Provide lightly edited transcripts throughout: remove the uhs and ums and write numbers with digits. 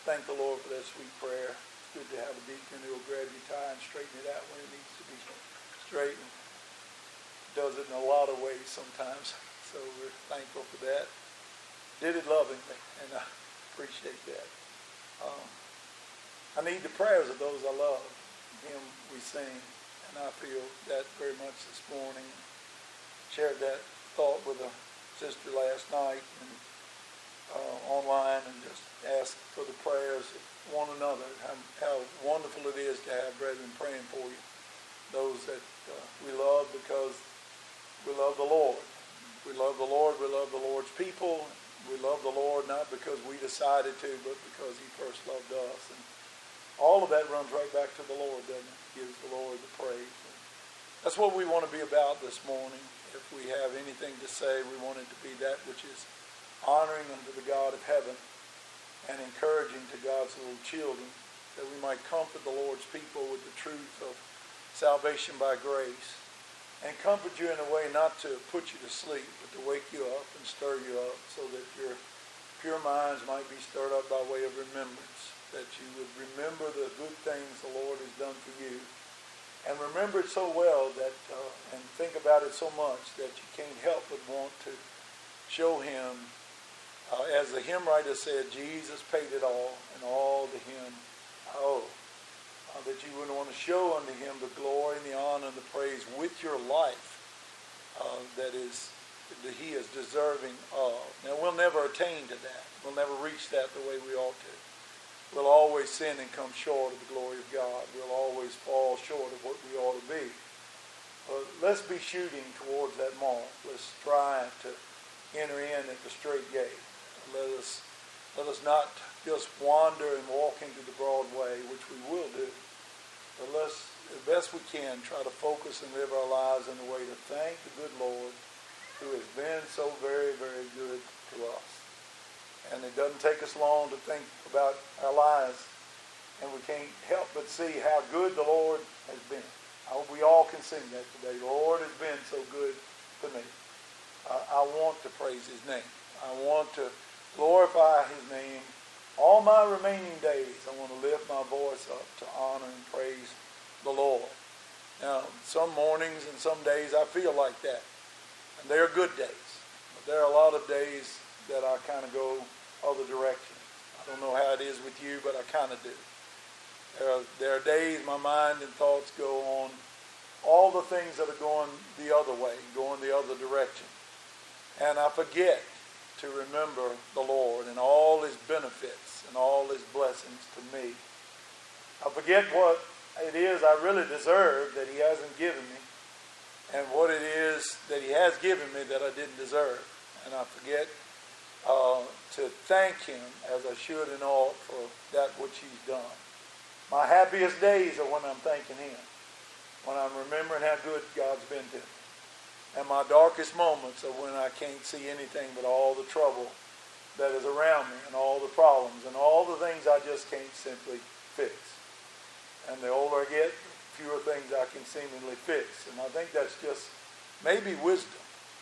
thank the Lord for that sweet prayer. It's good to have a deacon who will grab your tie and straighten it out when it needs to be straightened. Does it in a lot of ways sometimes. So we're thankful for that. Did it lovingly, and I appreciate that. I need the prayers of those I love. Him we sing, and I feel that very much this morning. Shared that thought with a sister last night and online, and just asked for the prayers of one another. How wonderful it is to have brethren praying for you. Those that we love because we love the Lord. We love the Lord. We love the Lord's people. We love the Lord not because we decided to, but because He first loved us. And all of that runs right back to the Lord, doesn't it? Gives the Lord the praise. And that's what we want to be about this morning. If we have anything to say, we want it to be that which is honoring unto the God of heaven and encouraging to God's little children, that we might comfort the Lord's people with the truth of salvation by grace, and comfort you in a way not to put you to sleep, but to wake you up and stir you up so that your pure minds might be stirred up by way of remembrance, that you would remember the good things the Lord has done for you, and remember it so well that, and think about it so much that you can't help but want to show Him, as the hymn writer said, Jesus paid it all, and all to Him I owe. That you would want to show unto Him the glory and the honor and the praise with your life that He is deserving of. Now, we'll never attain to that. We'll never reach that the way we ought to. We'll always sin and come short of the glory of God. We'll always fall short of what we ought to be. But let's be shooting towards that mark. Let's strive to enter in at the straight gate. Let us not just wander and walk into the broad way, which we will do. But let's, as best we can, try to focus and live our lives in a way to thank the good Lord who has been so very, very good to us. And it doesn't take us long to think about our lives, and we can't help but see how good the Lord has been. I hope we all can sing that today. The Lord has been so good to me. I want to praise His name. I want to glorify His name. All my remaining days, I want to lift my voice up to honor and praise the Lord. Now, some mornings and some days I feel like that. And they are good days. But there are a lot of days that I kind of go other direction. I don't know how it is with you, but I kind of do. There are days my mind and thoughts go on all the things that are going the other way, going the other direction. And I forget to remember the Lord and all His benefits and all His blessings to me. I forget what it is I really deserve that He hasn't given me, and what it is that He has given me that I didn't deserve. And I forget to thank Him as I should and ought for that which He's done. My happiest days are when I'm thanking Him, when I'm remembering how good God's been to me. And my darkest moments are when I can't see anything but all the trouble that is around me and all the problems and all the things I just can't simply fix. And the older I get, the fewer things I can seemingly fix. And I think that's just maybe wisdom.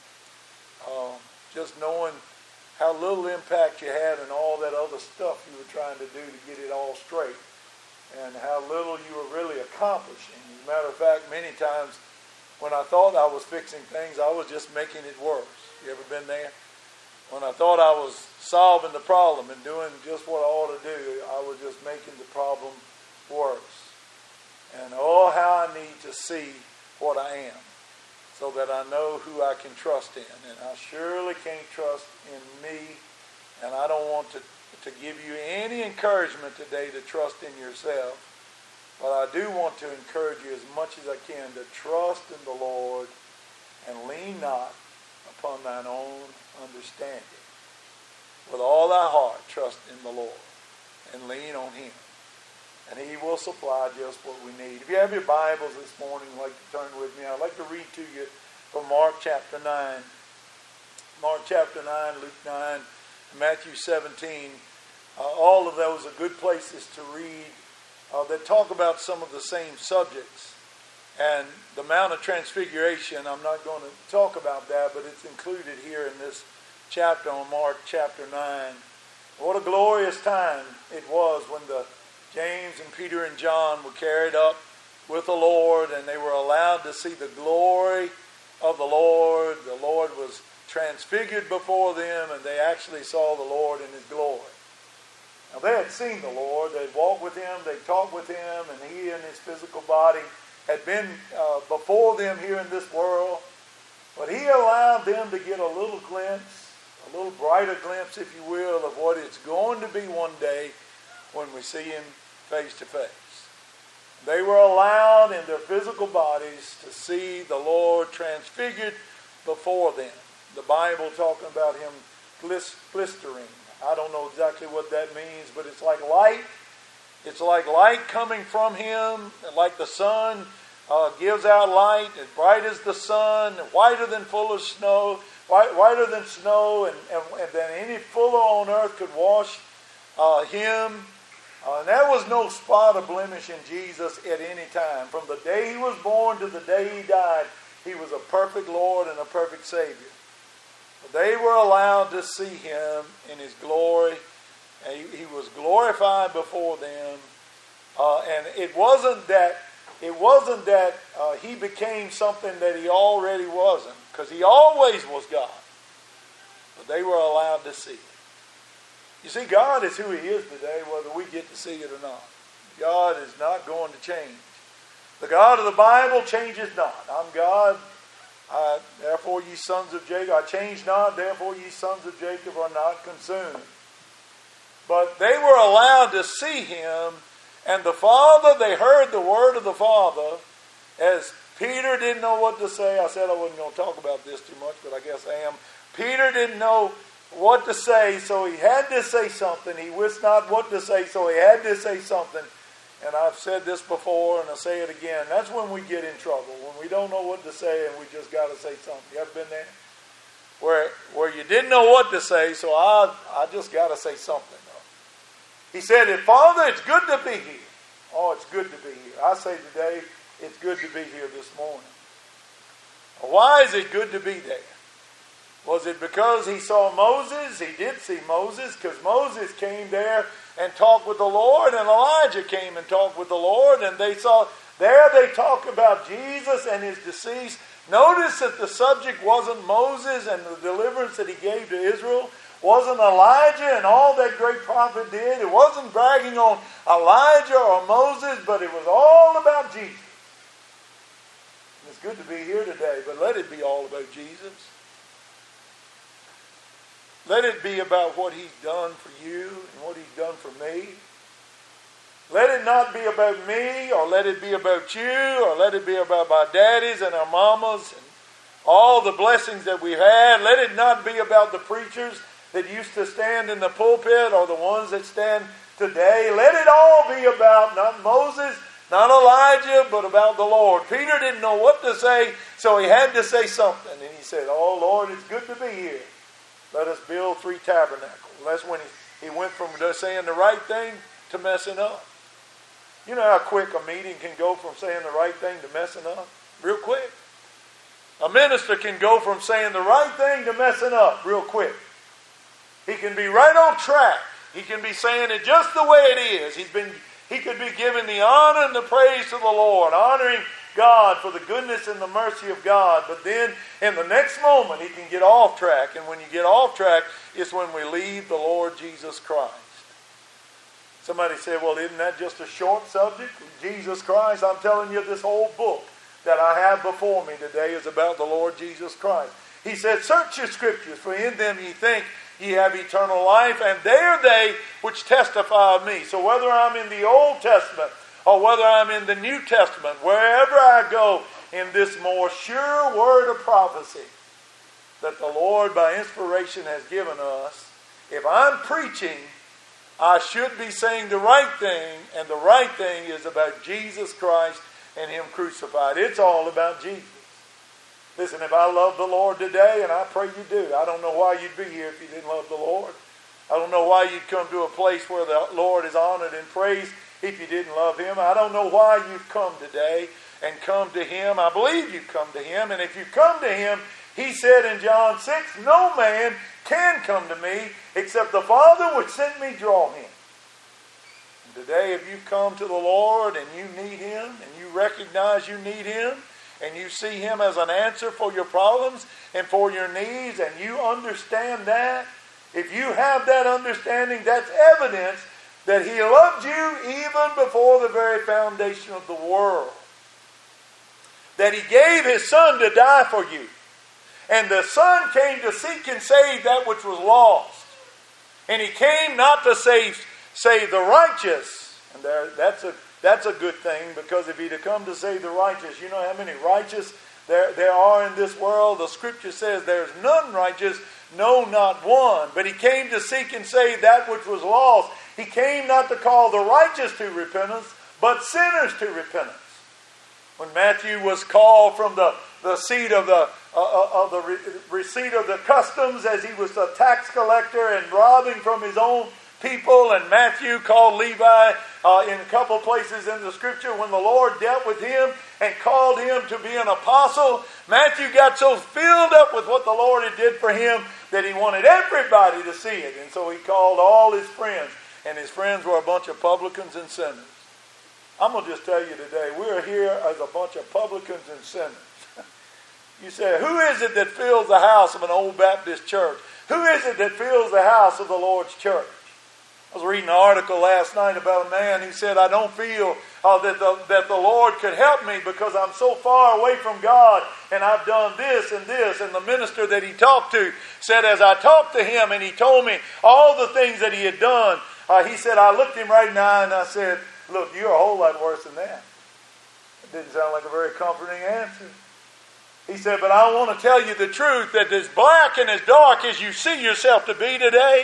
Just knowing how little impact you had and all that other stuff you were trying to do to get it all straight. And how little you were really accomplishing. As a matter of fact, many times when I thought I was fixing things, I was just making it worse. You ever been there? When I thought I was solving the problem and doing just what I ought to do, I was just making the problem worse. And oh, how I need to see what I am so that I know who I can trust in. And I surely can't trust in me. And I don't want to give you any encouragement today to trust in yourself. But I do want to encourage you as much as I can to trust in the Lord and lean not upon thine own understanding. With all thy heart, trust in the Lord and lean on Him. And He will supply just what we need. If you have your Bibles this morning, I'd like to turn with me. I'd like to read to you from Mark chapter 9. Mark chapter 9, Luke 9, Matthew 17. All of those are good places to read that talk about some of the same subjects. And the Mount of Transfiguration, I'm not going to talk about that, but it's included here in this chapter on Mark chapter 9. What a glorious time it was when the James and Peter and John were carried up with the Lord, and they were allowed to see the glory of the Lord. The Lord was transfigured before them, and they actually saw the Lord in His glory. Now, they had seen the Lord. They'd walked with Him. They'd talked with Him, and He in His physical body had been before them here in this world. But He allowed them to get a little glimpse, a little brighter glimpse, if you will, of what it's going to be one day when we see Him face to face. They were allowed in their physical bodies to see the Lord transfigured before them. The Bible talking about Him glistering. I don't know exactly what that means, but it's like light. It's like light coming from Him, like the sun gives out light, as bright as the sun, whiter than full of snow, whiter than snow, and than any fuller on earth could wash Him. And there was no spot or blemish in Jesus at any time. From the day He was born to the day He died, He was a perfect Lord and a perfect Savior. But they were allowed to see Him in His glory. And He was glorified before them. And it wasn't that He became something that He already wasn't, because He always was God. But they were allowed to see it. You see, God is who He is today, whether we get to see it or not. God is not going to change. The God of the Bible changes not. I'm God, therefore ye sons of Jacob. I change not, therefore ye sons of Jacob are not consumed. But they were allowed to see Him, and the Father, they heard the word of the Father. As Peter didn't know what to say. I said I wasn't going to talk about this too much, but I guess I am. Peter didn't know what to say, so he had to say something. He wist not what to say, so he had to say something. And I've said this before, and I'll say it again. That's when we get in trouble, when we don't know what to say and we just got to say something. You ever been there? Where you didn't know what to say, so I just got to say something. He said, Father, it's good to be here. Oh, it's good to be here. I say today, it's good to be here this morning. Why is it good to be there? Was it because he saw Moses? He did see Moses, because Moses came there and talked with the Lord, and Elijah came and talked with the Lord, and they talk about Jesus and His decease. Notice that the subject wasn't Moses and the deliverance that he gave to Israel. Wasn't Elijah and all that great prophet did. It wasn't bragging on Elijah or Moses, but it was all about Jesus. And it's good to be here today, but let it be all about Jesus. Let it be about what He's done for you and what He's done for me. Let it not be about me, or let it be about you, or let it be about my daddies and our mamas and all the blessings that we've had. Let it not be about the preachers that used to stand in the pulpit or the ones that stand today. Let it all be about not Moses, not Elijah, but about the Lord. Peter didn't know what to say, so he had to say something. And he said, oh Lord, it's good to be here. Let us build 3 tabernacles. That's when he went from saying the right thing to messing up. You know how quick a meeting can go from saying the right thing to messing up? Real quick. A minister can go from saying the right thing to messing up real quick. He can be right on track. He can be saying it just the way it is. He could be giving the honor and the praise to the Lord, honoring God for the goodness and the mercy of God. But then in the next moment he can get off track. And when you get off track, it's when we leave the Lord Jesus Christ. Somebody said, well, isn't that just a short subject? Jesus Christ. I'm telling you, this whole book that I have before me today is about the Lord Jesus Christ. He said, search your scriptures, for in them ye think ye have eternal life, and they are they which testify of me. So whether I'm in the Old Testament or whether I'm in the New Testament, wherever I go in this more sure word of prophecy that the Lord by inspiration has given us, if I'm preaching, I should be saying the right thing, and the right thing is about Jesus Christ and Him crucified. It's all about Jesus. Listen, if I love the Lord today, and I pray you do, I don't know why you'd be here if you didn't love the Lord. I don't know why you'd come to a place where the Lord is honored and praised if you didn't love Him. I don't know why you've come today and come to Him. I believe you've come to Him, and if you come to Him, He said in John 6, no man can come to me except the Father which sent me draw him. And today, if you've come to the Lord and you need Him, and you recognize you need Him, and you see Him as an answer for your problems and for your needs, and you understand that, if you have that understanding, that's evidence that He loved you even before the very foundation of the world. That He gave His Son to die for you. And the Son came to seek and save that which was lost. And He came not to save the righteous. And that's a good thing, because if He'd have come to save the righteous, you know how many righteous there are in this world? The Scripture says there's none righteous, no, not one. But He came to seek and save that which was lost. He came not to call the righteous to repentance, but sinners to repentance. When Matthew was called from the seat of the receipt of the customs, as he was a tax collector and robbing from his own people, and Matthew called Levi in a couple places in the Scripture, when the Lord dealt with him and called him to be an apostle, Matthew got so filled up with what the Lord had did for him that he wanted everybody to see it. And so he called all his friends, and his friends were a bunch of publicans and sinners. I'm going to just tell you today, we're here as a bunch of publicans and sinners. You say, who is it that fills the house of an old Baptist church? Who is it that fills the house of the Lord's church? I was reading an article last night about a man who said, I don't feel that the Lord could help me because I'm so far away from God, and I've done this and this. And the minister that he talked to said, as I talked to him and he told me all the things that he had done, he said, I looked him right in the eye and I said, look, you're a whole lot worse than that. It didn't sound like a very comforting answer. He said, but I want to tell you the truth, that as black and as dark as you see yourself to be today,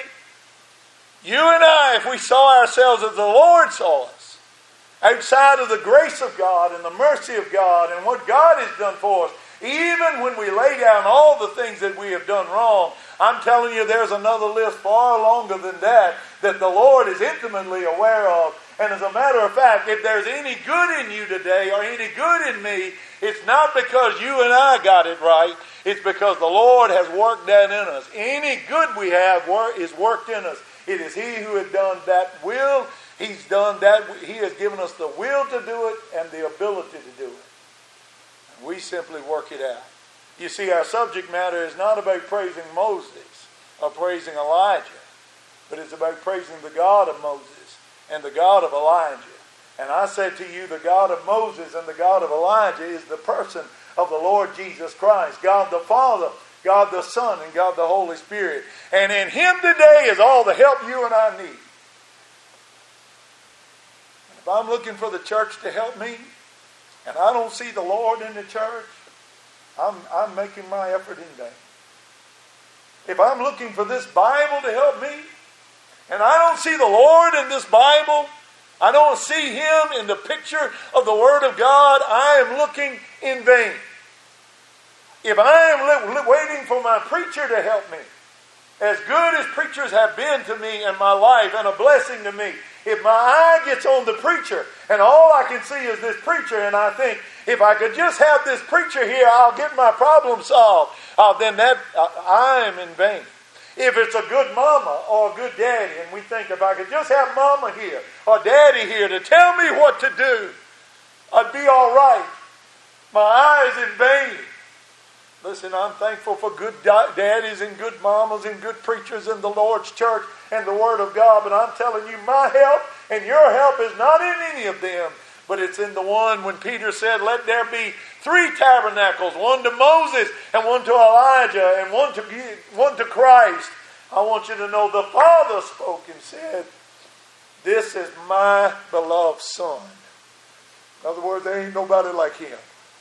you and I, if we saw ourselves as the Lord saw us, outside of the grace of God and the mercy of God and what God has done for us, even when we lay down all the things that we have done wrong, I'm telling you there's another list far longer than that the Lord is intimately aware of. And as a matter of fact, if there's any good in you today or any good in me, it's not because you and I got it right. It's because the Lord has worked that in us. Any good we have is worked in us. It is He who has done that will. He's done that. He has given us the will to do it and the ability to do it. And we simply work it out. You see, our subject matter is not about praising Moses or praising Elijah, but it's about praising the God of Moses and the God of Elijah. And I said to you, the God of Moses and the God of Elijah is the person of the Lord Jesus Christ. God the Father, God the Son, and God the Holy Spirit. And in Him today is all the help you and I need. And if I'm looking for the church to help me, and I don't see the Lord in the church, I'm making my effort in vain. If I'm looking for this Bible to help me, and I don't see the Lord in this Bible, I don't see Him in the picture of the Word of God, I am looking in vain. If I am waiting for my preacher to help me, as good as preachers have been to me in my life and a blessing to me, if my eye gets on the preacher and all I can see is this preacher, and I think, if I could just have this preacher here, I'll get my problem solved, then I am in vain. If it's a good mama or a good daddy, and we think, if I could just have mama here or daddy here to tell me what to do, I'd be all right. My eye is in vain. Listen, I'm thankful for good daddies and good mamas and good preachers in the Lord's church and the Word of God, but I'm telling you, my help and your help is not in any of them, but it's in the one when Peter said, let there be 3 tabernacles, one to Moses and one to Elijah and one to Christ. I want you to know the Father spoke and said, this is my beloved Son. In other words, there ain't nobody like Him.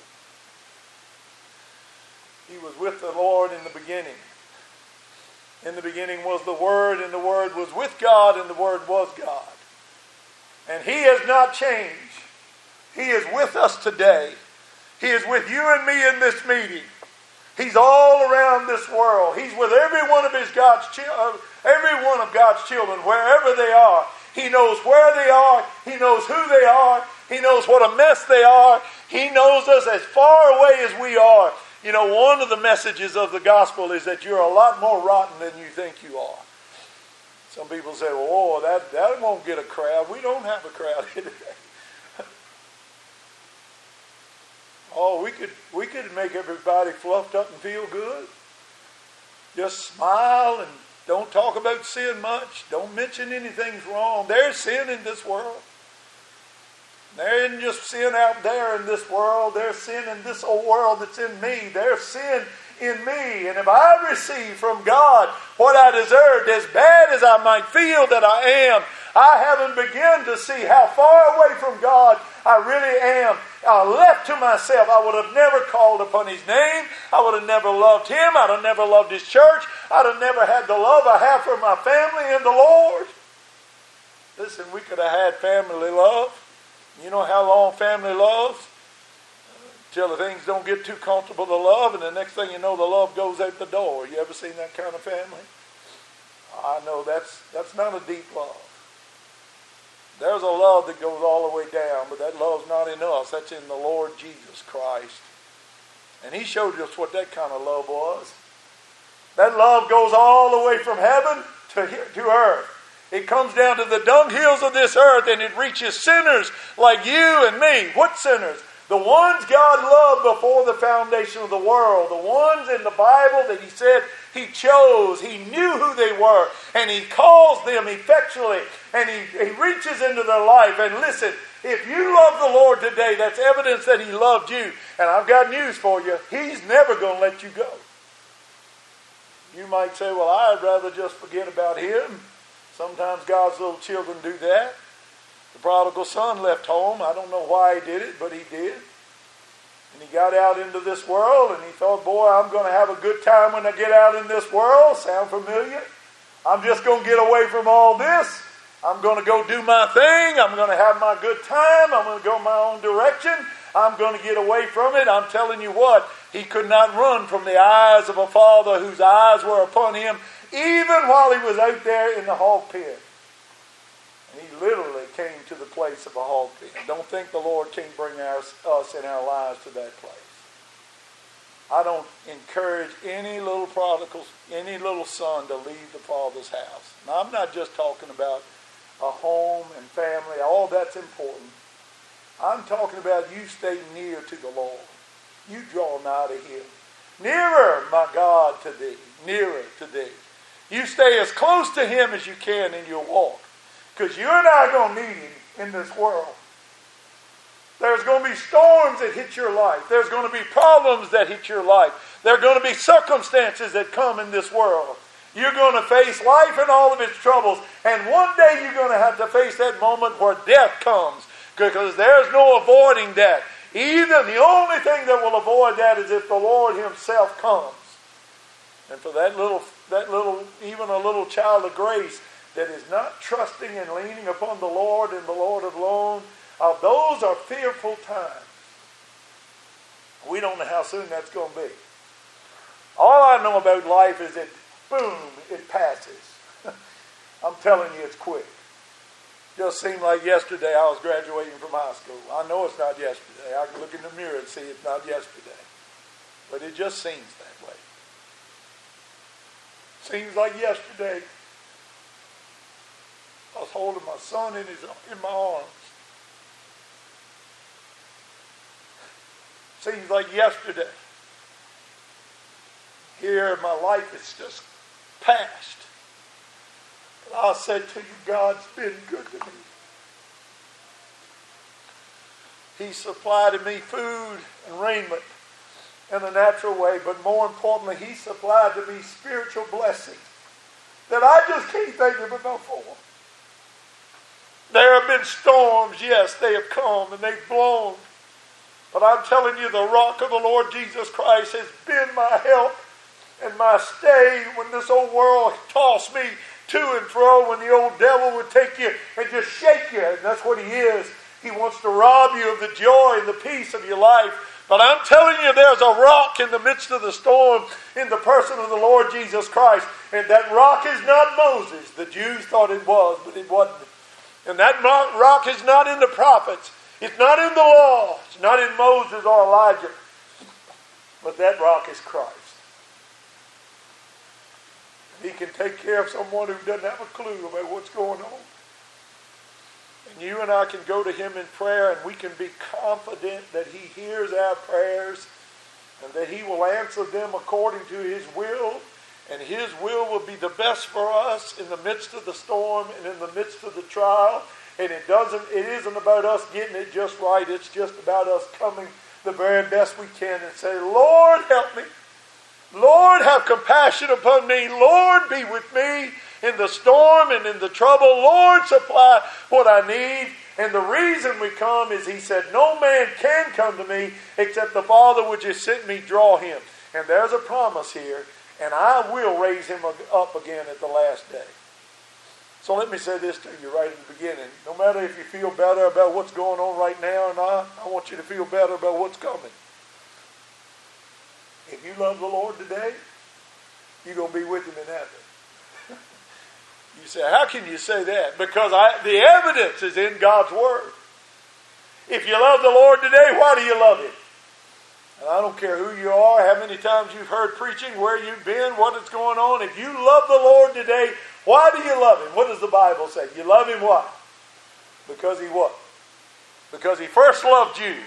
He was with the Lord in the beginning. In the beginning was the Word, and the Word was with God, and the Word was God. And He has not changed. He is with us today. He is with you and me in this meeting. He's all around this world. He's with every one of God's children, wherever they are. He knows where they are. He knows who they are. He knows what a mess they are. He knows us as far away as we are. You know, one of the messages of the gospel is that you're a lot more rotten than you think you are. Some people say, well, that won't get a crowd. We don't have a crowd here today. Oh, we could make everybody fluffed up and feel good. Just smile and don't talk about sin much. Don't mention anything's wrong. There's sin in this world. There isn't just sin out there in this world. There's sin in this old world that's in me. There's sin in me. And if I receive from God what I deserved, as bad as I might feel that I am, I haven't begun to see how far away from God I really am. Left to myself, I would have never called upon His name. I would have never loved Him. I'd have never loved His church. I'd have never had the love I have for my family and the Lord. Listen, we could have had family love. You know how long family loves? Till the things don't get too comfortable to love, and the next thing you know, the love goes out the door. You ever seen that kind of family? I know that's not a deep love. There's a love that goes all the way down, but that love's not in us. That's in the Lord Jesus Christ. And He showed us what that kind of love was. That love goes all the way from heaven to earth. It comes down to the dunghills of this earth, and it reaches sinners like you and me. What sinners? The ones God loved before the foundation of the world. The ones in the Bible that He said He chose. He knew who they were. And He calls them effectually. And He reaches into their life. And listen, if you love the Lord today, that's evidence that He loved you. And I've got news for you. He's never going to let you go. You might say, well, I'd rather just forget about Him. Sometimes God's little children do that. The prodigal son left home. I don't know why he did it, but he did. And he got out into this world and he thought, boy, I'm going to have a good time when I get out in this world. Sound familiar? I'm just going to get away from all this. I'm going to go do my thing. I'm going to have my good time. I'm going to go my own direction. I'm going to get away from it. I'm telling you what, he could not run from the eyes of a father whose eyes were upon him, even while he was out there in the hog pen. And he literally came to the place of a hog pen. Don't think the Lord can't bring us in our lives to that place. I don't encourage any little prodigal, any little son to leave the Father's house. Now, I'm not just talking about a home and family. All that's important. I'm talking about you stay near to the Lord. You draw nigh to Him. Nearer, my God, to Thee. Nearer to Thee. You stay as close to Him as you can in your walk. Because you and I are going to meet Him in this world. There's going to be storms that hit your life. There's going to be problems that hit your life. There are going to be circumstances that come in this world. You're going to face life and all of its troubles. And one day you're going to have to face that moment where death comes. Because there's no avoiding that. The only thing that will avoid that is if the Lord Himself comes. And for that little, even a little child of grace that is not trusting and leaning upon the Lord and the Lord alone, those are fearful times. We don't know how soon that's going to be. All I know about life is that, boom, it passes. I'm telling you, it's quick. Just seemed like yesterday I was graduating from high school. I know it's not yesterday. I can look in the mirror and see it's not yesterday. But it just seems that way. Seems like yesterday I was holding my son in my arms. Seems like yesterday. Here my life is just past. But I said to you, God's been good to me. He supplied to me food and raiment in a natural way, but more importantly, He supplied to me spiritual blessings that I just can't think of enough for. There have been storms, yes, they have come and they've blown. But I'm telling you, the rock of the Lord Jesus Christ has been my help and my stay when this old world tossed me to and fro, when the old devil would take you and just shake you. And that's what he is. He wants to rob you of the joy and the peace of your life. But I'm telling you, there's a rock in the midst of the storm in the person of the Lord Jesus Christ. And that rock is not Moses. The Jews thought it was, but it wasn't. And that rock is not in the prophets. It's not in the law. It's not in Moses or Elijah. But that rock is Christ. He can take care of someone who doesn't have a clue about what's going on. And you and I can go to him in prayer, and we can be confident that he hears our prayers and that he will answer them according to his will. And his will be the best for us in the midst of the storm and in the midst of the trial. And it isn't about us getting it just right. It's just about us coming the very best we can and say, Lord, help me. Lord, have compassion upon me. Lord, be with me in the storm and in the trouble. Lord, supply what I need. And the reason we come is he said, no man can come to me except the Father which has sent me draw him. And there's a promise here. And I will raise him up again at the last day. So let me say this to you right at the beginning. No matter if you feel better about what's going on right now or not, I want you to feel better about what's coming. If you love the Lord today, you're going to be with him in heaven. You say, how can you say that? Because the evidence is in God's Word. If you love the Lord today, why do you love him? And I don't care who you are, how many times you've heard preaching, where you've been, what is going on. If you love the Lord today, why do you love him? What does the Bible say? You love him why? Because he what? Because he first loved you.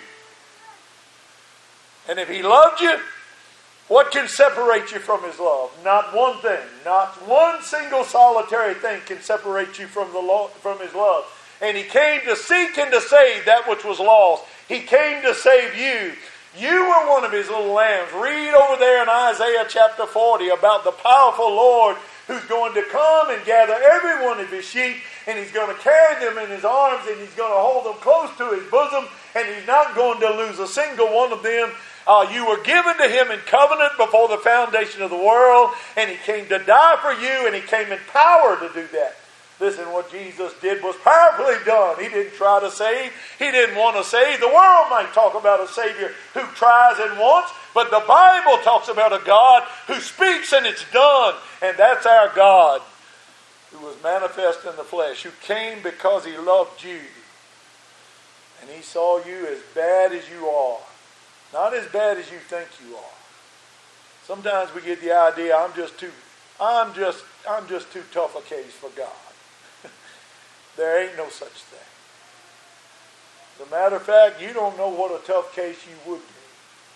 And if he loved you, what can separate you from his love? Not one thing. Not one single solitary thing can separate you from his love. And he came to seek and to save that which was lost. He came to save you. You were one of his little lambs. Read over there in Isaiah chapter 40 about the powerful Lord who's going to come and gather every one of his sheep, and he's going to carry them in his arms, and he's going to hold them close to his bosom, and he's not going to lose a single one of them. You were given to him in covenant before the foundation of the world, and he came to die for you, and he came in power to do that. Listen, what Jesus did was powerfully done. He didn't try to save. He didn't want to save. The world might talk about a Savior who tries and wants, but the Bible talks about a God who speaks and it's done. And that's our God, who was manifest in the flesh, who came because he loved you. And he saw you as bad as you are. Not as bad as you think you are. Sometimes we get the idea, I'm just too tough a case for God. There ain't no such thing. As a matter of fact, you don't know what a tough case you would be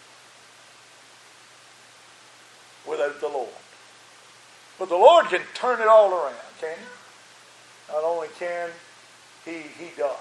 without the Lord. But the Lord can turn it all around, can he? Not only can he does.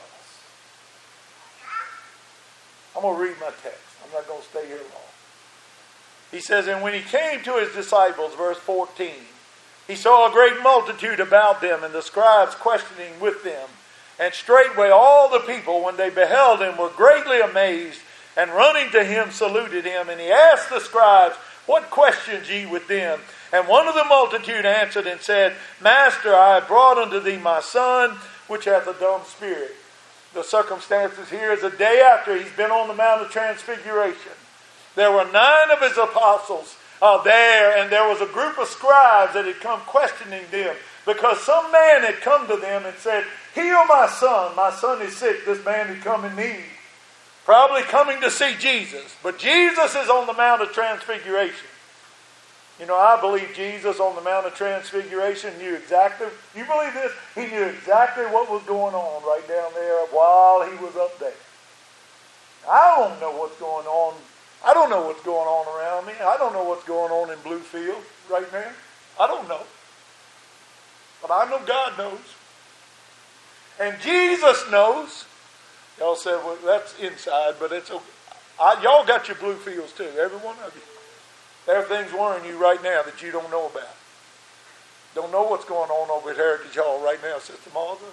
I'm going to read my text. I'm not going to stay here long. He says, and when he came to his disciples, verse 14, he saw a great multitude about them, and the scribes questioning with them. And straightway all the people, when they beheld him, were greatly amazed, and running to him saluted him. And he asked the scribes, what questions ye with them? And one of the multitude answered and said, Master, I have brought unto thee my son, which hath a dumb spirit. The circumstances here is a day after he's been on the Mount of Transfiguration. There were 9 of his apostles there, and there was a group of scribes that had come questioning them because some man had come to them and said, heal my son is sick, this man had come in need. Probably coming to see Jesus, but Jesus is on the Mount of Transfiguration. You know, I believe Jesus on the Mount of Transfiguration knew exactly, you believe this? He knew exactly what was going on right down there while he was up there. I don't know what's going on. I don't know what's going on around me. I don't know what's going on in Bluefield right now. I don't know. But I know God knows. And Jesus knows. Y'all said, well, that's inside, but it's okay. Y'all got your Bluefields too, every one of you. There are things worrying you right now that you don't know about. Don't know what's going on over at Heritage Hall right now, Sister Martha.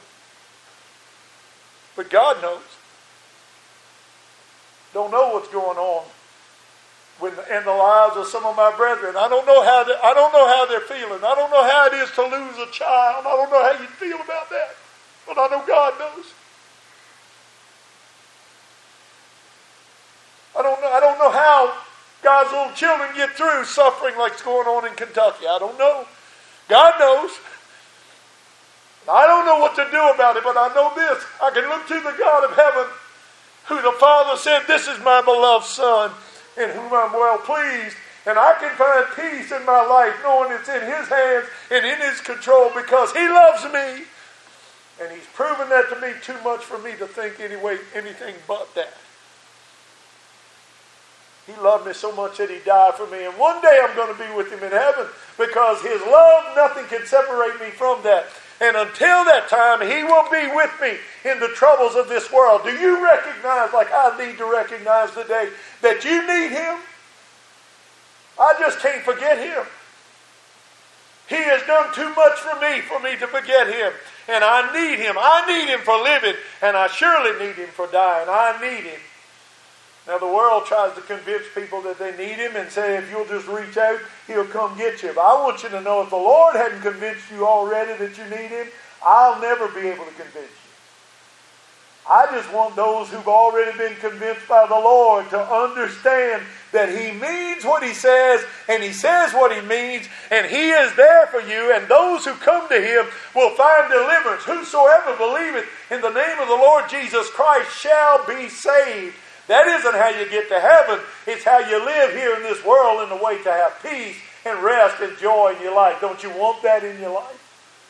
But God knows. Don't know what's going on in the lives of some of my brethren. I don't know how they're feeling. I don't know how it is to lose a child. I don't know how you feel about that. But I know God knows. I don't know how God's little children get through suffering like's going on in Kentucky. I don't know. God knows. I don't know what to do about it, but I know this. I can look to the God of heaven, who the Father said, this is my beloved Son, in whom I'm well pleased. And I can find peace in my life knowing it's in His hands and in His control because He loves me. And He's proven that to me too much for me to think anything but that. He loved me so much that He died for me. And one day I'm going to be with Him in heaven because His love, nothing can separate me from that. And until that time, He will be with me in the troubles of this world. Do you recognize, like I need to recognize today, that you need Him? I just can't forget Him. He has done too much for me to forget Him. And I need Him. I need Him for living. And I surely need Him for dying. I need Him. Now the world tries to convince people that they need Him and say if you'll just reach out, He'll come get you. But I want you to know if the Lord hadn't convinced you already that you need Him, I'll never be able to convince you. I just want those who've already been convinced by the Lord to understand that He means what He says and He says what He means and He is there for you, and those who come to Him will find deliverance. Whosoever believeth in the name of the Lord Jesus Christ shall be saved. That isn't how you get to heaven. It's how you live here in this world in the way to have peace and rest and joy in your life. Don't you want that in your life?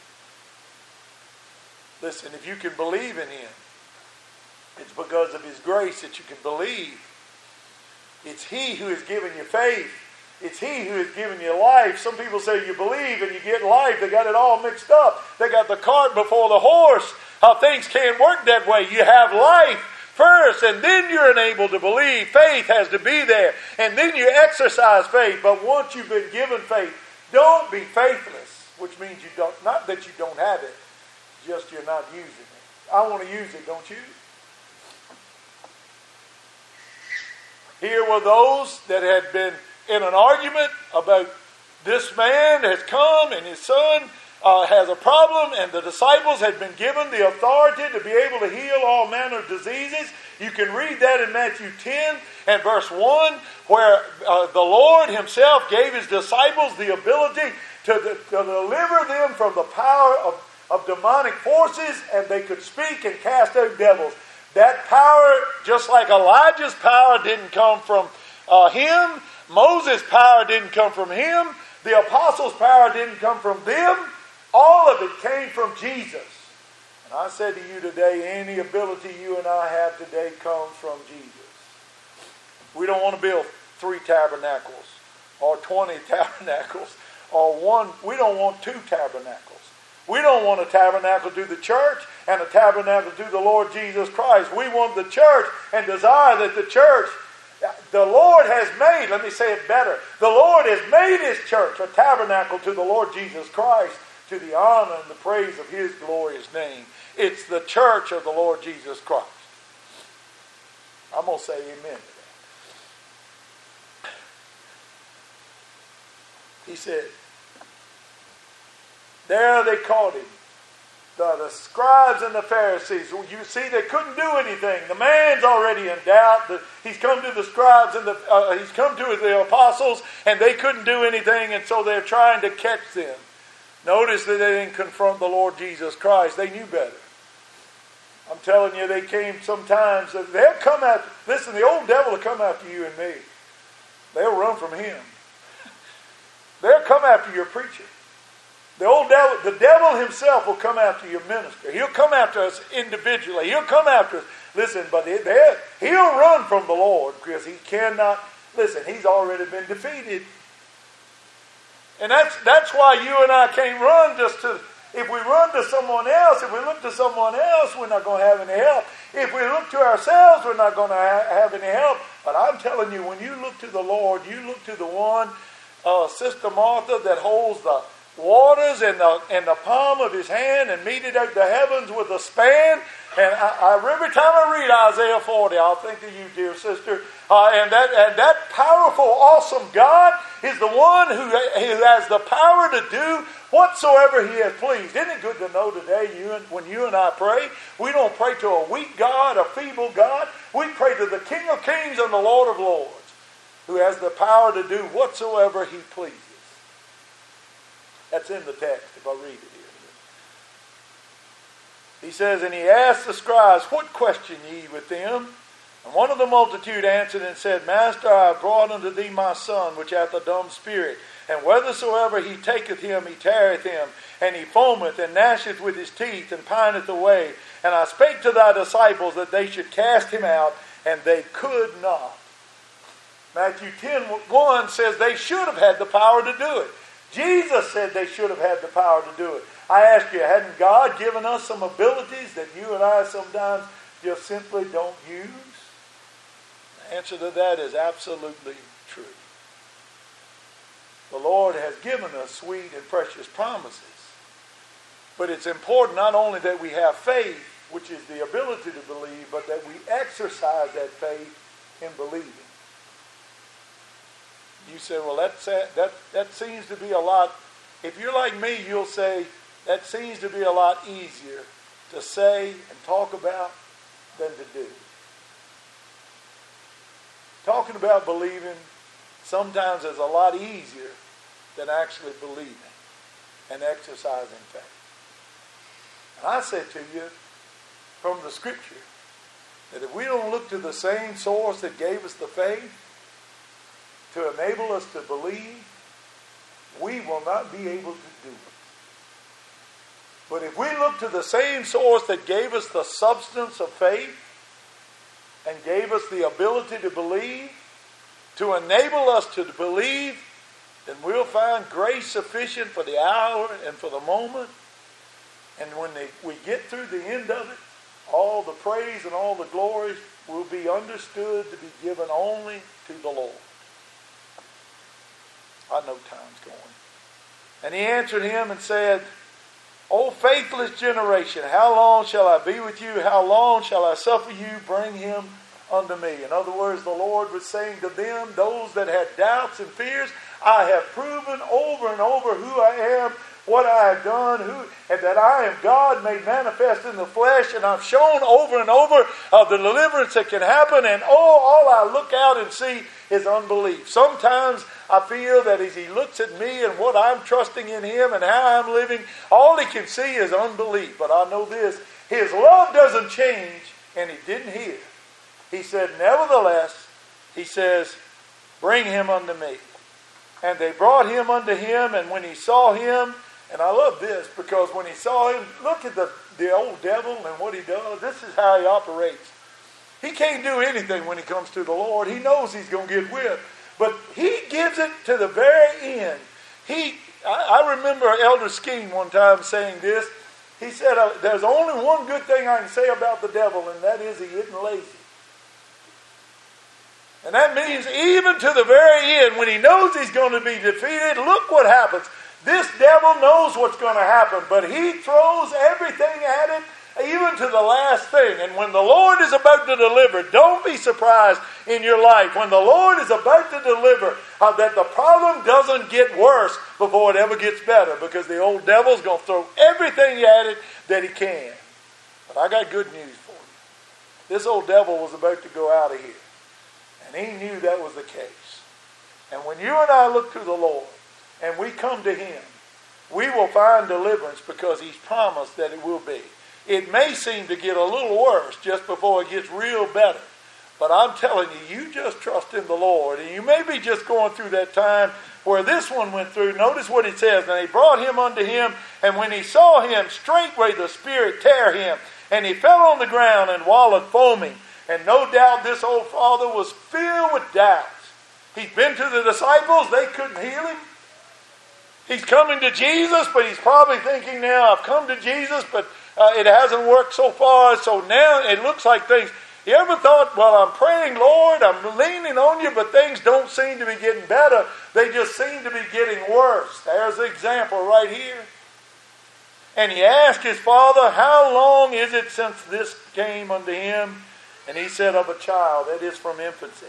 Listen, if you can believe in Him, it's because of His grace that you can believe. It's He who has given you faith. It's He who has given you life. Some people say you believe and you get life. They got it all mixed up. They got the cart before the horse. How things can't work that way. You have life first, and then you're enabled to believe. Faith has to be there, and then you exercise faith. But once you've been given faith, don't be faithless, which means you don't, not that you don't have it, just you're not using it. I want to use it, don't you? Here were those that had been in an argument about this man has come and his son has a problem, and the disciples had been given the authority to be able to heal all manner of diseases. You can read that in Matthew 10 and verse 1, where the Lord Himself gave His disciples the ability to deliver them from the power of demonic forces, and they could speak and cast out devils. That power, just like Elijah's power didn't come from him, Moses' power didn't come from him, the apostles' power didn't come from them, all of it came from Jesus. And I said to you today, any ability you and I have today comes from Jesus. We don't want to build 3 tabernacles or 20 tabernacles or one. We don't want 2 tabernacles. We don't want a tabernacle to the church and a tabernacle to the Lord Jesus Christ. We want the church and desire that the church, the Lord has made, let me say it better, the Lord has made His church a tabernacle to the Lord Jesus Christ, to the honor and the praise of His glorious name. It's the church of the Lord Jesus Christ. I'm going to say amen to that. He said, there they caught Him. The scribes and the Pharisees. You see, they couldn't do anything. The man's already in doubt. He's come to the scribes and he's come to the apostles, and they couldn't do anything, and so they're trying to catch them. Notice that they didn't confront the Lord Jesus Christ. They knew better. I'm telling you, they came sometimes. They'll come after. Listen, the old devil will come after you and me. They'll run from him. They'll come after your preacher. The devil himself will come after your minister. He'll come after us individually. He'll come after us. Listen, but he'll run from the Lord because he cannot. Listen, he's already been defeated. And that's why you and I can't run just to. If we run to someone else, if we look to someone else, we're not going to have any help. If we look to ourselves, we're not going to have any help. But I'm telling you, when you look to the Lord, you look to the one, Sister Martha, that holds the waters in the palm of His hand and meted out the heavens with a span. And every time I read Isaiah 40, I'll think of you, dear sister. And that powerful, awesome God is the one who has the power to do whatsoever He has pleased. Isn't it good to know today, when you and I pray, we don't pray to a weak God, a feeble God. We pray to the King of Kings and the Lord of Lords, who has the power to do whatsoever He pleases. That's in the text, if I read it here. He says, and He asked the scribes, what question ye with them? And one of the multitude answered and said, Master, I have brought unto thee my son, which hath a dumb spirit. And whithersoever he taketh him, he teareth him. And he foameth and gnasheth with his teeth, and pineth away. And I spake to thy disciples that they should cast him out, and they could not. Matthew 10:1 says they should have had the power to do it. Jesus said they should have had the power to do it. I ask you, hadn't God given us some abilities that you and I sometimes just simply don't use? The answer to that is absolutely true. The Lord has given us sweet and precious promises. But it's important not only that we have faith, which is the ability to believe, but that we exercise that faith in believing. You say, well, that seems to be a lot. If you're like me, you'll say, that seems to be a lot easier to say and talk about than to do. Talking about believing sometimes is a lot easier than actually believing and exercising faith. And I say to you, from the Scripture, that if we don't look to the same source that gave us the faith to enable us to believe, we will not be able to do it. But if we look to the same source that gave us the substance of faith and gave us the ability to believe, to enable us to believe, then we'll find grace sufficient for the hour and for the moment. And when we get through the end of it, all the praise and all the glory will be understood to be given only to the Lord. I know time's going. And he answered him and said, O faithless generation, how long shall I be with you? How long shall I suffer you? Bring him unto me. In other words, the Lord was saying to them, those that had doubts and fears, I have proven over and over who I am, what I have done, and that I am God made manifest in the flesh, and I've shown over and over of the deliverance that can happen, and all I look out and see is unbelief. Sometimes I feel that as he looks at me and what I'm trusting in him and how I'm living, all he can see is unbelief. But I know this, his love doesn't change, and he didn't hear. He said, nevertheless, he says, bring him unto me. And they brought him unto him, and when he saw him, and I love this, because when he saw him, look at the old devil and what he does. This is how he operates. He can't do anything when he comes to the Lord. He knows he's going to get whipped. But he gives it to the very end. I remember Elder Skeen one time saying this. He said, there's only one good thing I can say about the devil, and that is he isn't lazy. And that means even to the very end, when he knows he's going to be defeated, look what happens. This devil knows what's going to happen, but he throws everything at it, even to the last thing. And when the Lord is about to deliver, don't be surprised in your life. When the Lord is about to deliver, that the problem doesn't get worse before it ever gets better, because the old devil's going to throw everything at it that he can. But I got good news for you. This old devil was about to go out of here. And he knew that was the case. And when you and I look to the Lord and we come to him, we will find deliverance because he's promised that it will be. It may seem to get a little worse just before it gets real better. But I'm telling you, you just trust in the Lord. And you may be just going through that time where this one went through. Notice what it says. And they brought him unto him, and when he saw him, straightway the spirit tear him. And he fell on the ground and wallowed foaming. And no doubt this old father was filled with doubts. He's been to the disciples. They couldn't heal him. He's coming to Jesus, but he's probably thinking now, I've come to Jesus, but it hasn't worked so far. So now it looks like things. You ever thought, well, I'm praying, Lord, I'm leaning on you, but things don't seem to be getting better. They just seem to be getting worse. There's the example right here. And he asked his father, how long is it since this came unto him? And he said, of a child, that is from infancy.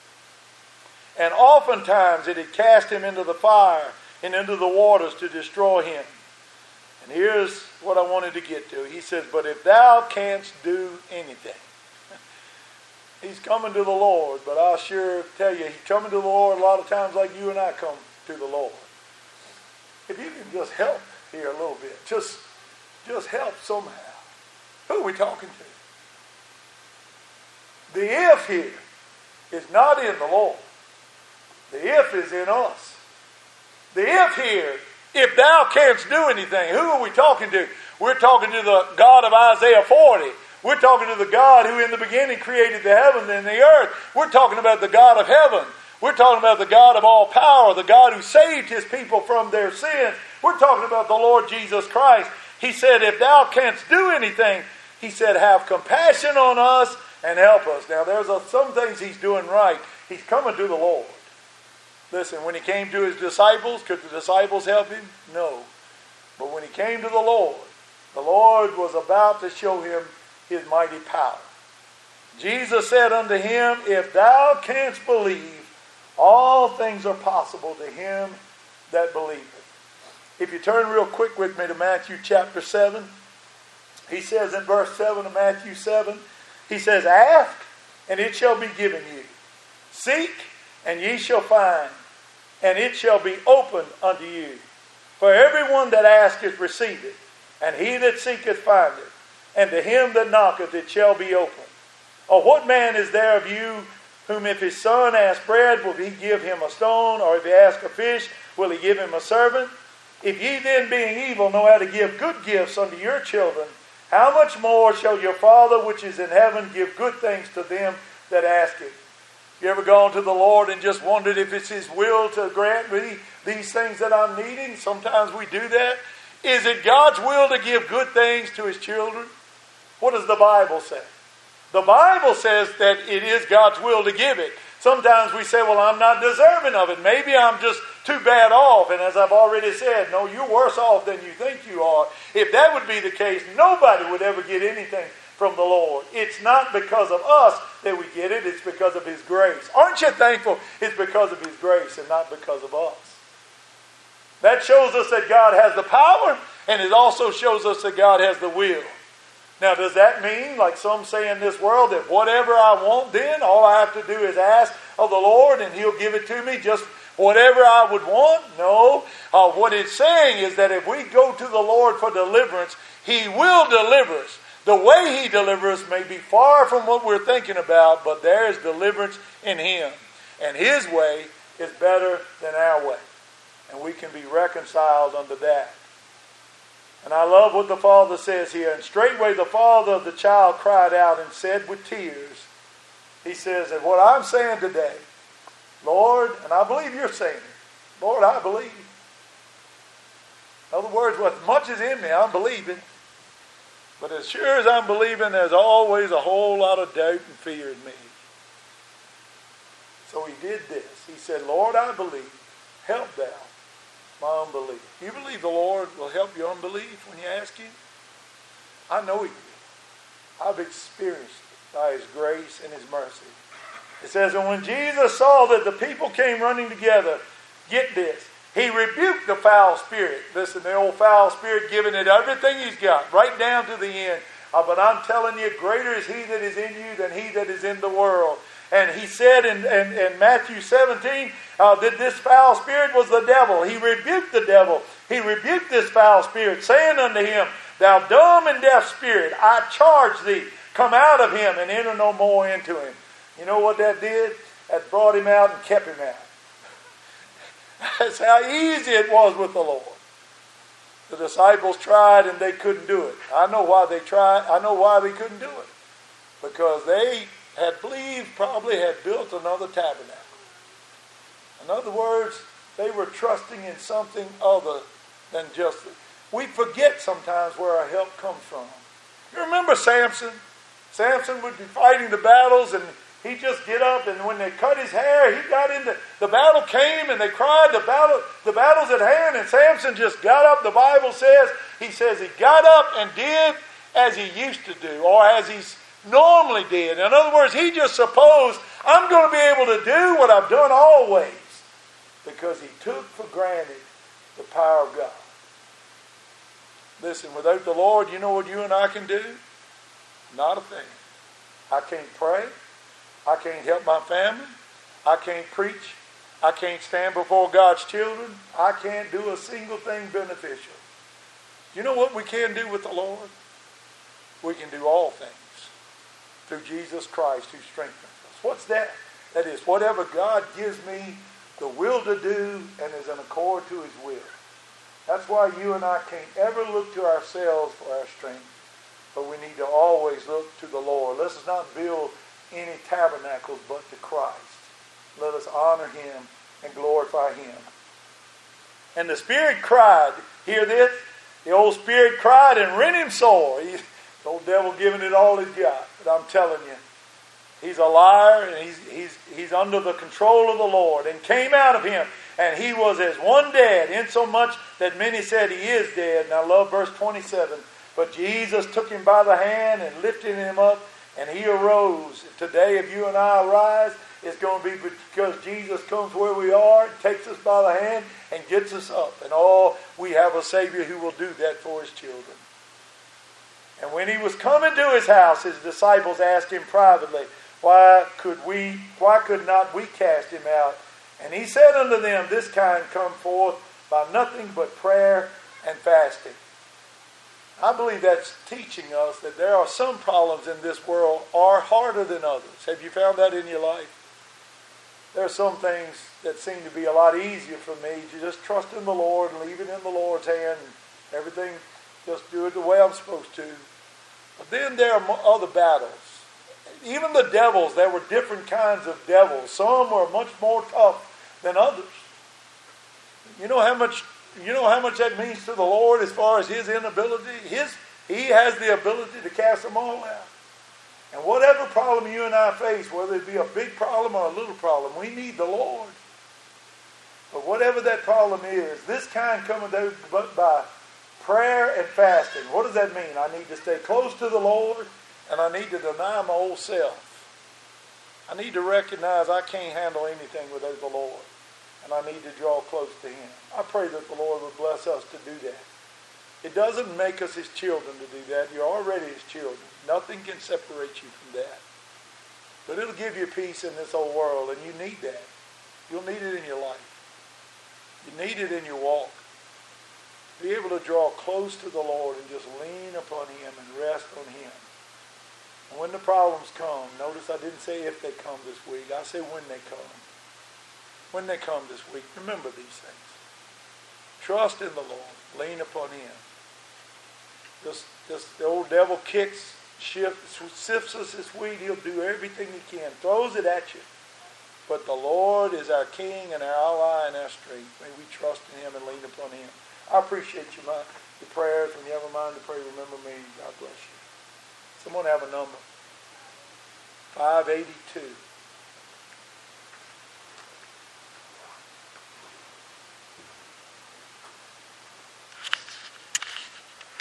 And oftentimes it had cast him into the fire and into the waters to destroy him. And here's what I wanted to get to. He says, but if thou canst do anything. He's coming to the Lord, but I'll sure tell you, he's coming to the Lord a lot of times like you and I come to the Lord. If you can just help here a little bit, just help somehow. Who are we talking to? The if here is not in the Lord. The if is in us. The if here, if thou canst do anything, who are we talking to? We're talking to the God of Isaiah 40. We're talking to the God who in the beginning created the heaven and the earth. We're talking about the God of heaven. We're talking about the God of all power, the God who saved his people from their sins. We're talking about the Lord Jesus Christ. He said, if thou canst do anything, he said, have compassion on us and help us. Now, there's some things he's doing right. He's coming to the Lord. Listen, when he came to his disciples, could the disciples help him? No. But when he came to the Lord was about to show him his mighty power. Jesus said unto him, if thou canst believe, all things are possible to him that believeth. If you turn real quick with me to Matthew chapter 7, he says in verse 7 of Matthew 7, he says, ask, and it shall be given you. Seek, and ye shall find, and it shall be opened unto you. For everyone that asketh receiveth, and he that seeketh findeth, and to him that knocketh it shall be opened. Or what man is there of you, whom if his son ask bread, will he give him a stone? Or if he ask a fish, will he give him a serpent? If ye then, being evil, know how to give good gifts unto your children, how much more shall your Father which is in heaven give good things to them that ask it? You ever gone to the Lord and just wondered if it's his will to grant me these things that I'm needing? Sometimes we do that. Is it God's will to give good things to his children? What does the Bible say? The Bible says that it is God's will to give it. Sometimes we say, well, I'm not deserving of it. Maybe I'm just too bad off. And as I've already said, no, you're worse off than you think you are. If that would be the case, nobody would ever get anything from the Lord. It's not because of us that we get it. It's because of his grace. Aren't you thankful it's because of his grace and not because of us? That shows us that God has the power, and it also shows us that God has the will. Now, does that mean, like some say in this world, that whatever I want then, all I have to do is ask of the Lord and he'll give it to me, just whatever I would want? No. What it's saying is that if we go to the Lord for deliverance, he will deliver us. The way he delivers us may be far from what we're thinking about, but there is deliverance in him. And his way is better than our way. And we can be reconciled unto that. And I love what the Father says here. And straightway the father of the child cried out and said with tears, he says, and what I'm saying today, Lord, and I believe you're saying it, Lord, I believe. In other words, what much is in me, I'm believing. But as sure as I'm believing, there's always a whole lot of doubt and fear in me. So he did this. He said, Lord, I believe. Help thou my unbelief. You believe the Lord will help your unbelief when you ask him? I know he will. I've experienced it by his grace and his mercy. It says, and when Jesus saw that the people came running together, get this, he rebuked the foul spirit. Listen, the old foul spirit giving it everything he's got, right down to the end. But I'm telling you, greater is he that is in you than he that is in the world. And he said in Matthew 17 that this foul spirit was the devil. He rebuked the devil. He rebuked this foul spirit, saying unto him, thou dumb and deaf spirit, I charge thee, come out of him and enter no more into him. You know what that did? That brought him out and kept him out. That's how easy it was with the Lord. The disciples tried and they couldn't do it. I know why they tried. I know why they couldn't do it. Because they had believed, probably had built another tabernacle. In other words, they were trusting in something other than just... We forget sometimes where our help comes from. You remember Samson? Samson would be fighting the battles and he'd just get up, and when they cut his hair, he got into... The battle came and they cried, the battle's at hand, and Samson just got up. The Bible says, he got up and did as he used to do, or as he normally did. In other words, he just supposed, I'm going to be able to do what I've done always, because he took for granted the power of God. Listen, without the Lord, you know what you and I can do? Not a thing. I can't pray. I can't help my family. I can't preach. I can't stand before God's children. I can't do a single thing beneficial. You know what we can do with the Lord? We can do all things through Jesus Christ who strengthens us. What's that? That is, whatever God gives me the will to do and is in accord to his will. That's why you and I can't ever look to ourselves for our strength, but we need to always look to the Lord. Let us not build any tabernacles but to Christ. Let us honor him and glorify him. And the Spirit cried. Hear this? The old spirit cried and rent him sore. The old devil giving it all he's got. But I'm telling you, he's a liar, and he's under the control of the Lord, and came out of him. And he was as one dead, insomuch that many said he is dead. And I love verse 27. But Jesus took him by the hand and lifted him up, and he arose. Today, if you and I arise, it's going to be because Jesus comes where we are, takes us by the hand, and gets us up. And we have a Savior who will do that for his children. And when he was coming to his house, his disciples asked him privately, why could not we cast him out? And he said unto them, this kind come forth by nothing but prayer and fasting. I believe that's teaching us that there are some problems in this world are harder than others. Have you found that in your life? There are some things that seem to be a lot easier for me to just trust in the Lord and leave it in the Lord's hand and everything, just do it the way I'm supposed to. But then there are other battles. Even the devils, there were different kinds of devils. Some were much more tough than others. You know how much that means to the Lord as far as his inability? He has the ability to cast them all out. And whatever problem you and I face, whether it be a big problem or a little problem, we need the Lord. But whatever that problem is, this kind cometh but by prayer and fasting. What does that mean? I need to stay close to the Lord, and I need to deny my old self. I need to recognize I can't handle anything without the Lord, and I need to draw close to him. I pray that the Lord would bless us to do that. It doesn't make us his children to do that. You're already his children. Nothing can separate you from that. But it'll give you peace in this old world, and you need that. You'll need it in your life. You need it in your walk. Be able to draw close to the Lord and just lean upon him and rest on him. And when the problems come, notice I didn't say if they come this week. I say when they come. When they come this week, remember these things. Trust in the Lord. Lean upon him. Just the old devil sifts us this week. He'll do everything he can. Throws it at you. But the Lord is our King and our ally and our strength. May we trust in him and lean upon him. I appreciate your prayers. When you have a mind to pray, remember me. God bless you. Someone have a number. 582.